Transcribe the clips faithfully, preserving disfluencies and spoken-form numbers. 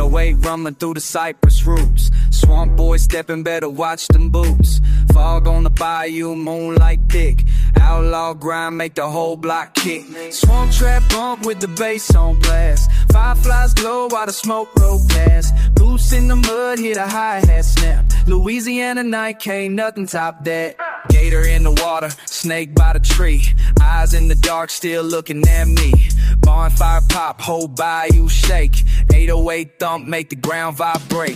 oh eight rumbling through the cypress roots. Swamp boy stepping, better watch them boots. Fog on the bayou, moonlight thick. Outlaw grind, make the whole block kick. Swamp trap bump with the bass on blast. Fireflies glow while the smoke roll past. Boots in the mud, hit a hi-hat snap. Louisiana night, can't nothing top that. Gator in the water, snake by the tree. Eyes in the dark, still looking at me. Bonfire pop, whole bayou shake. eight oh eight thump, make the ground vibrate.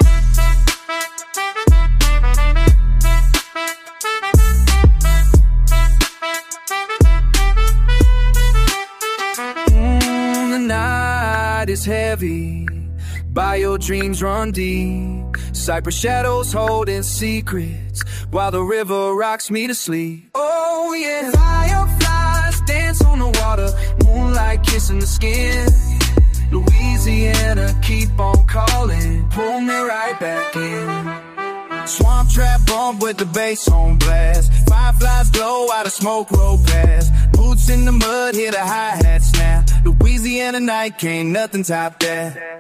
Mm, the night is heavy, bio dreams run deep. Cypress shadows holding secrets, while the river rocks me to sleep. Oh yeah, fireflies dance on the water, moonlight kissing the skin. Louisiana keep on calling, pull me right back in. Swamp trap bump with the bass on blast. Fireflies glow while the smoke roll past. Boots in the mud, hit a hi-hat snap. Louisiana night, can't nothing top that.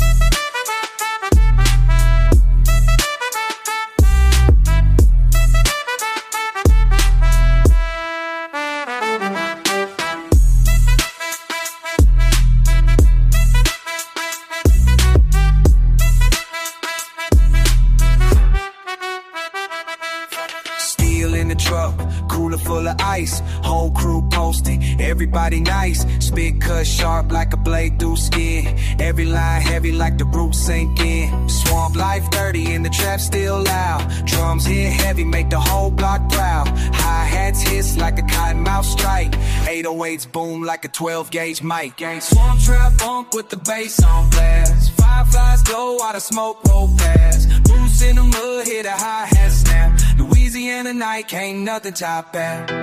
In the truck, cooler full of ice, whole crew posted, everybody nice. Spit cut sharp like a blade through skin. Every line heavy like the roots sink in. Swamp life dirty and the trap still loud. Drums hit heavy, make the whole block proud. Hi-hats hiss like a cottonmouth strike. eight oh eights boom like a twelve gauge mic. Swamp trap bump with the bass on blast. Fireflies glow while the smoke roll past. Boots in the mud, hit a hi-hat snap. Louisiana night, can't nothing top that.